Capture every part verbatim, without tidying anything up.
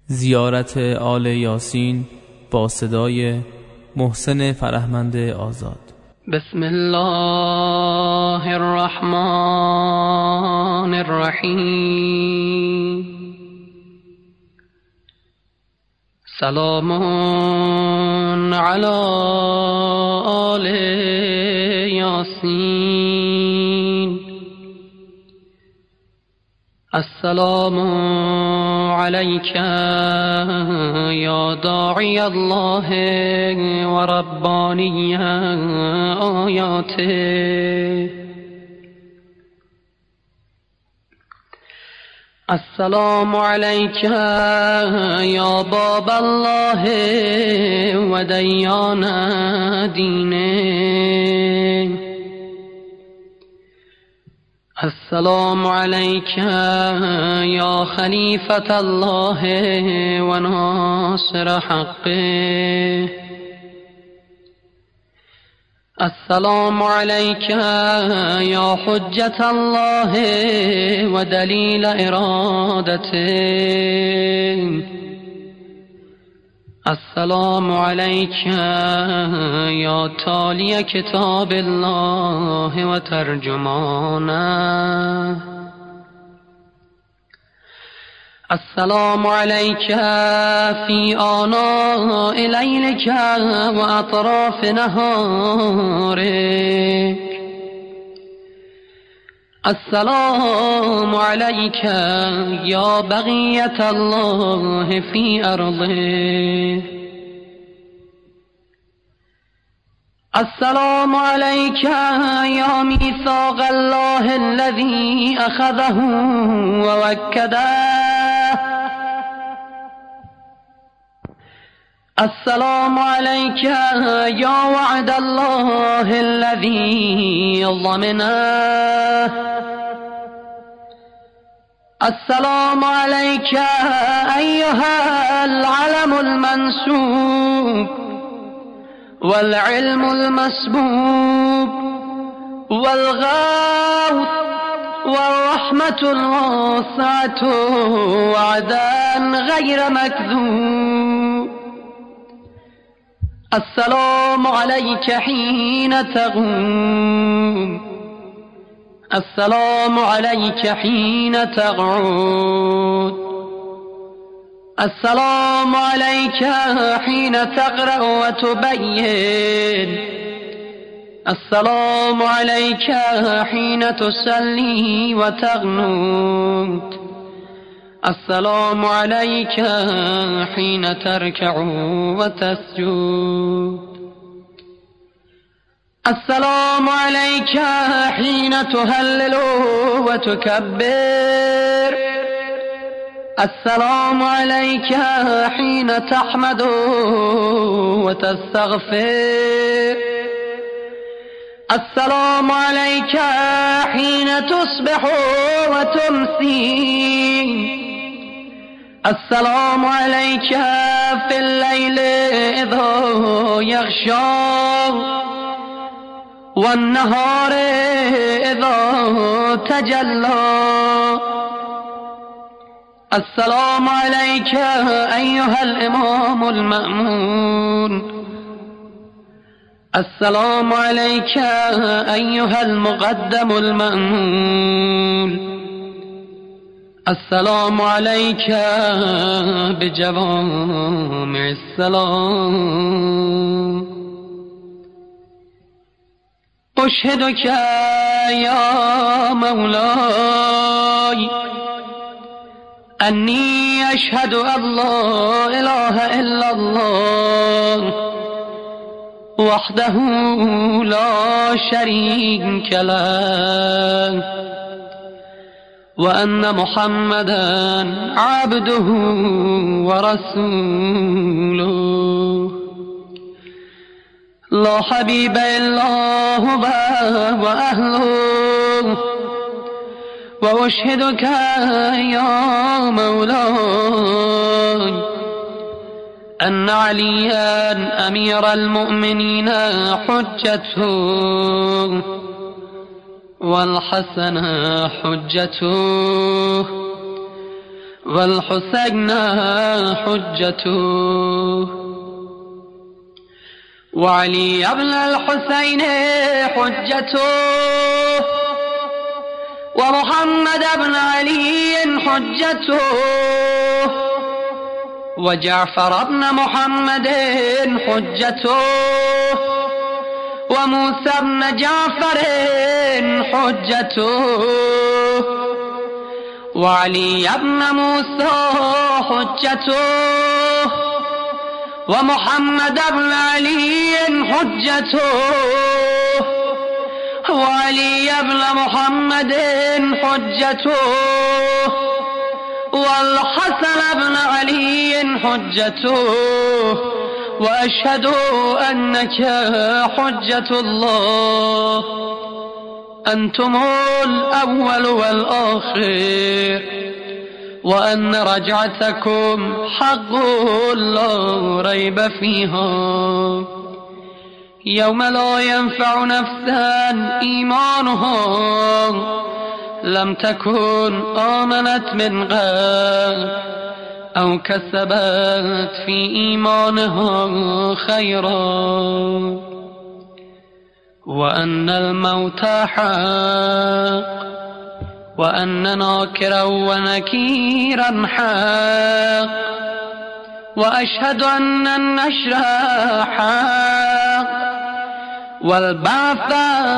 زیارت آل یاسین با صدای محسن فرهمند آزاد. بسم الله الرحمن الرحیم. سلام علی آل یاسین. السلام علیک یا داعی الله و ربانی آیاته. السلام علیک یا باب الله و دیان دینه. السلام علیک یا خلیفة الله و ناصر حقه. السلام علیک یا حجة الله و دلیل ارادته. السلام علیک یا تالی کتاب الله و ترجمانه. السلام علیک فی آناء لیلک و اطراف نهارک. السلام علیک یا بقیة الله فی ارضه. السلام علیک یا میثاق الله الذی اخذه و وکده. السلام علیک یا وعد الله الذی ضمنه. السلام علیک ایها العلم المنسوب والعلم المسبوب والغوث والرحمة الواسعة وعدا غير مكذوب. السلام عليك حين تقوم. السلام عليك حين تقعد. السلام عليك حين تقرأ وتبين. السلام عليك حين تصلي وتقنت. السلام عليك حين تركع وتسجد. السلام عليك حين تهلل وتكبر. السلام عليك حين تحمد وتستغفر. السلام عليك حين تصبح وتمسي. السلام عليك في الليل إذا يغشى والنهار إذا تجلى. السلام عليك أيها الإمام المأمون. السلام عليك أيها المقدم المأمون. السلام عليك بجوامع السلام. أشهدك يا مولاي أني أشهد أن لا إله إلا الله وحده لا شريك له وأن محمدا عبده ورسوله لا حبيب إلا هو وأهله. وأشهدك يا مولاي أن عليا أمير المؤمنين حجته والحسن حجته والحسين حجته وعلي ابن الحسين حجته ومحمد بن علي حجته وجعفر بن محمد حجته وموسى بن جعفر حجته وعلي بن موسى حجته ومحمد بن علي حجته وعلي بن محمد حجته والحسن بن علي حجته وأشهد أنك حجة الله أنتم الأول والآخر وأن رجعتكم حق لا ريب فيها يوم لا ينفع نفسا إيمانها لم تكن آمنت من قبل أو كسبت في إيمانها خيرا وأن الموت حق وأن ناكرا ونكيرا حق وأشهد أن النشر حق والبعث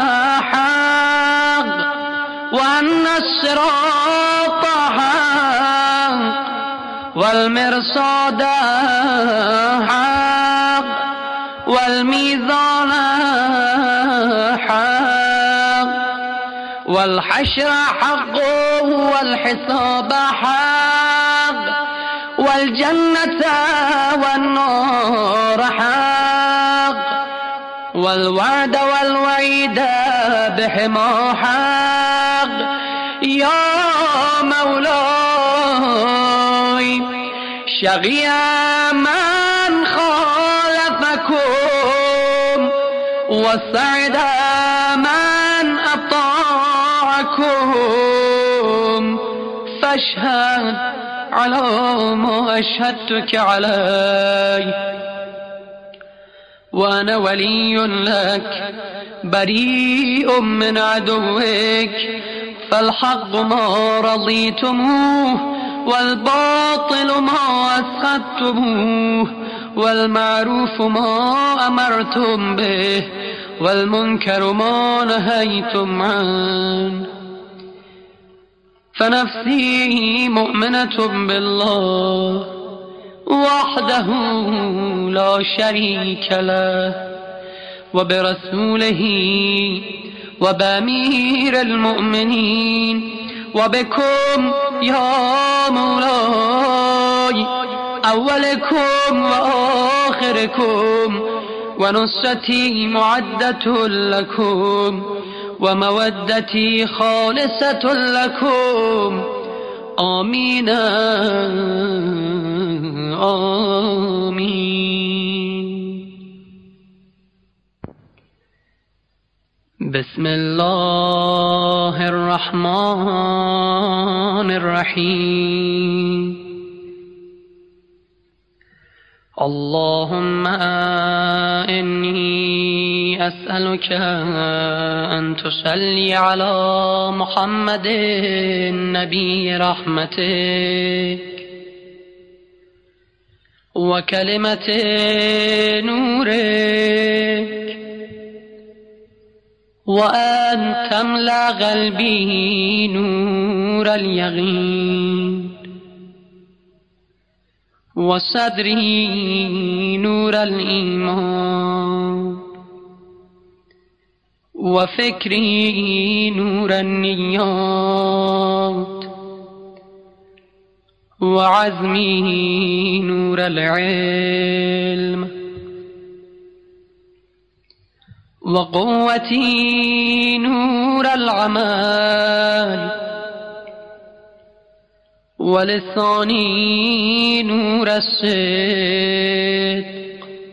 حق وأن الصراط حق والمرصاد حق والميزان حق والحشر حق والحساب حق والجنة والنار حق والوعد والوعيد بهما حق يا مولاي شقي من خالفكم وسعد من أطاعكم فاشهد على ما أشهدتك عليه وأنا ولي لك بريء من عدوك فالحق ما رضيتموه والباطل ما أسخطتموه والمعروف ما أمرتم به والمنكر ما نهيتم عنه فنفسي مؤمنة بالله وحده لا شريك له وبرسوله وبأمير المؤمنين وبكم يا مولاي أولكم وآخركم ونصرتي معدة لكم ومودتي خالصة لكم آمين آمين. بسم الله الرحمن الرحيم. اللهم إني أسألك أن تصلي على محمد نبي رحمتك وكلمة نورك وأن تملأ قلبي نور اليقين وصدري نور الإيمان وفكري نور النيات وعزمي نور العلم وقوتي نور العمل ولساني نور الصدق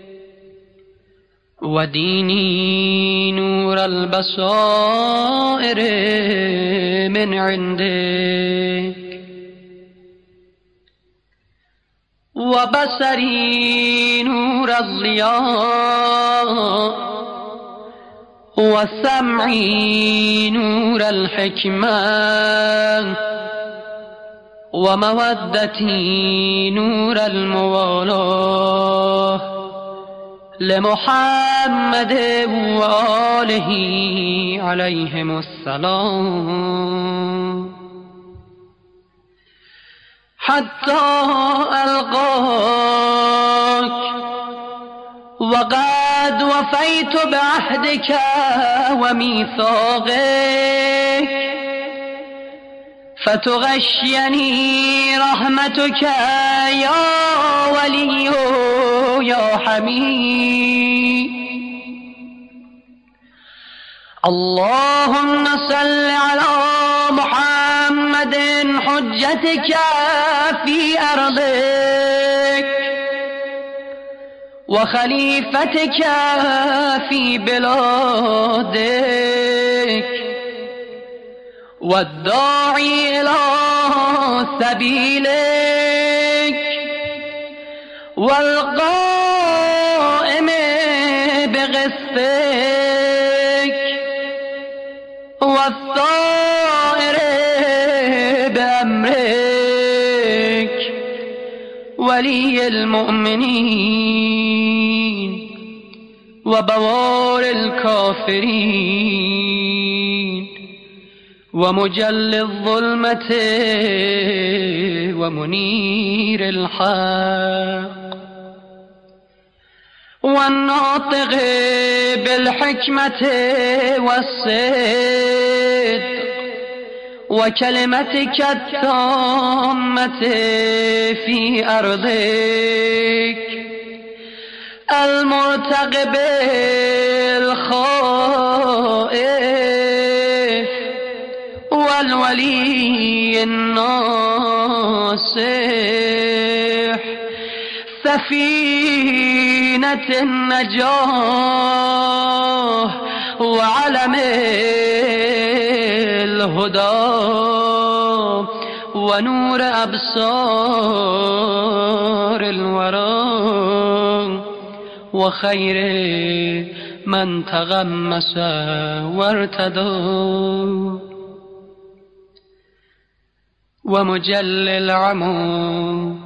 وديني نور البصائر من عندك وبصري نور الضياء وسمعي نور الحكمة ومودتي نور الموالاة لمحمد وآله عليهم السلام حتى ألقاك وقد وفيت بعهدك وميثاقك فتغشيني رحمتك يا ولي يا حميد. اللهم صل على محمد حجتك في أرضك وخليفتك في بلادك والداعي إلى سبيلك والقائم بقسطك والثائر بأمرك ولي المؤمنين وبوار الكافرين ومجل الظلمة ومنير الحق والناطق بالحكمة والصدق وكلمتك التامة في أرضك المرتقب الخائف والولي الناصح سفينة النجاة وعلم الهدى ونور أبصار الورى وخير من تغمس وارتدى ومجل العمو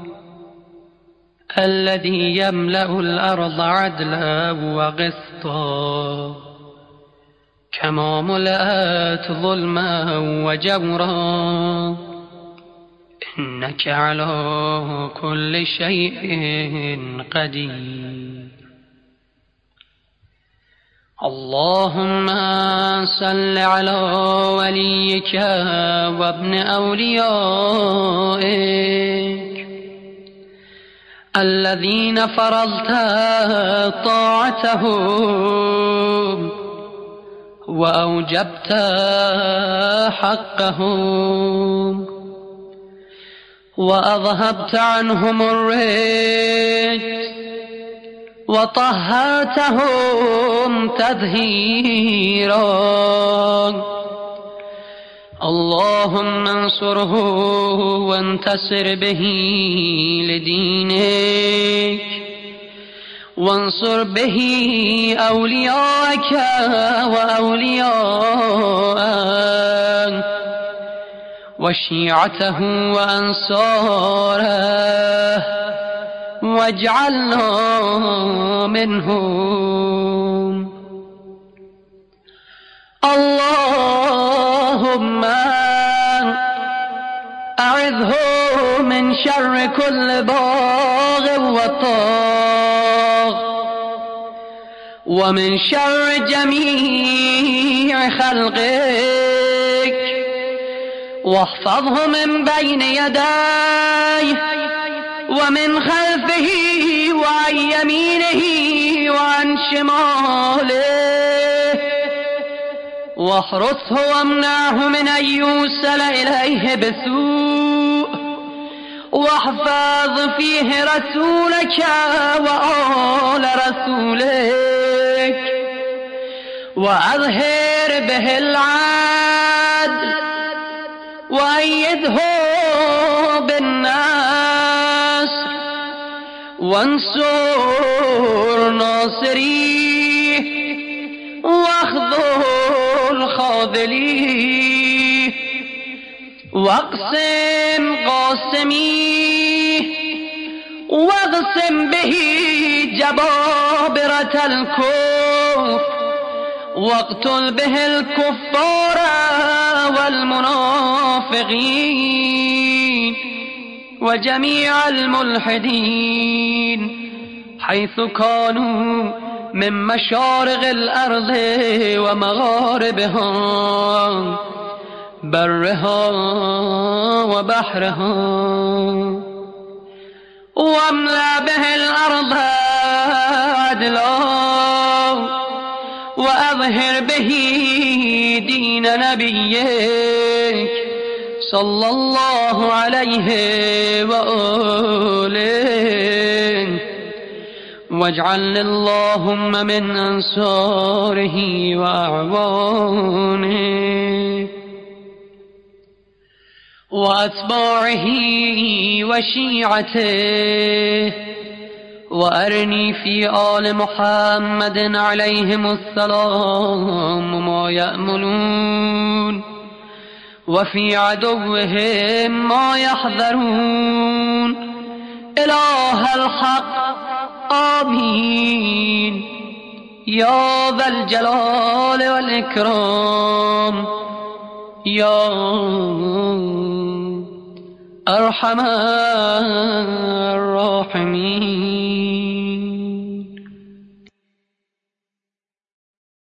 الذي يملأ الأرض عدلا وقسطا كما ملأت ظلما وجورا إنك على كل شيء قدير. اللهم صل على وليك وابن أوليائك الذين فرضت طاعتهم وأوجبت حقهم وأذهبت عنهم الرجس وطهرتهم تطهيرا. اللهم انصره وانتصر به لدينك وانصر به أولياءك وأولياءك وشيعته وأنصاره واجعلنا منهم. اللهم أعذه من شر كل باغ وطاغ ومن شر جميع خلقك واحفظه من بين يديه ومن خلفه وعن يمينه وعن شماله واحرسه وامنعه من أن يوصل إليه بسوء واحفظ فيه رسولك وآل رسولك وأظهر به العدل وأيده بالنصر وانصر ناصري واخذل خاذلي واقسم قاسمي واقسم به جبابرة الكفر واقتل به الكفار والمنافقين وجميع الملحدين حيث كانوا من مشارق الأرض ومغاربها برها وبحرها واملأ به الأرض عدلا وأظهر به دين نبيك صلى الله عليه وآله واجعلني اللهم من أنصاره وأعوانه وأتباعه وشيعته وأرني في آل محمد عليهم السلام ما يأملون وفي عدوهم ما يحذرون إله الحق آمين يا ذا الجلال والإكرام يا أرحم الراحمين.